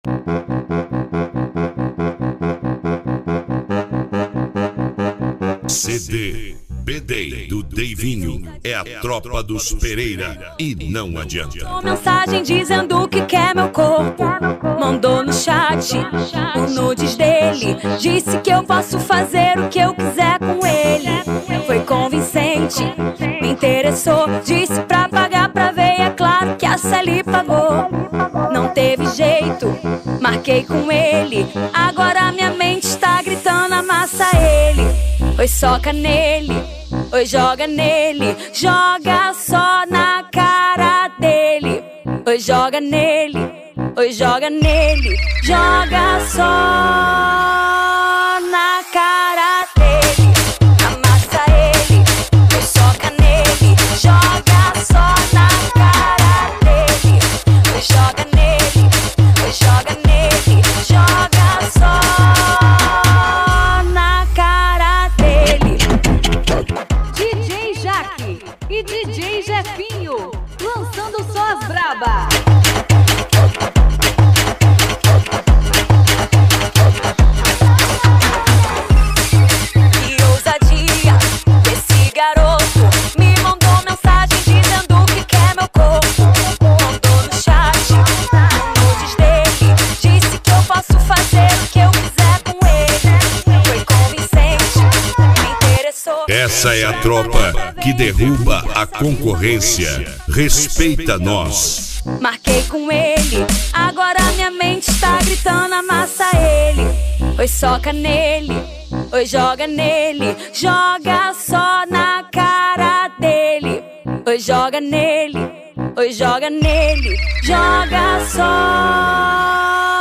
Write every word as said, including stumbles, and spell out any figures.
C D B D do Deivinho é a tropa dos Pereira e não adianta. Mandou mensagem dizendo que quer meu corpo, mandou no chat o nudes dele, disse que eu posso fazer o que eu quiser com ele. Foi convincente, me interessou, disse pra pagar pra ver, é claro que a Sally pagou. Não teve jeito, marquei com ele, agora minha mente está gritando amassa ele. Oi, soca nele, oi, joga nele, joga só na cara dele. Oi, joga nele, oi, joga nele, joga só na cara dele. Amassa ele, oi, soca nele, joga só na cara dele. Oi, joga nele, oi, joga nele, joga só na cara dele. D J Jaque e D J Jefinho, lançando só as braba. Que ousadia, esse garoto me mandou mensagem dizendo que quer meu corpo. Mandou no chat o nudes dele, disse que eu posso fazer o que eu quiser com ele. Foi convincente, me interessou. Essa é a tropa que derruba a concorrência. Respeita nós. Marquei com ele, agora minha mente está gritando amassa ele. Oi, soca nele, oi, joga nele, joga só na cara dele. Oi, joga nele, oi, joga nele, joga só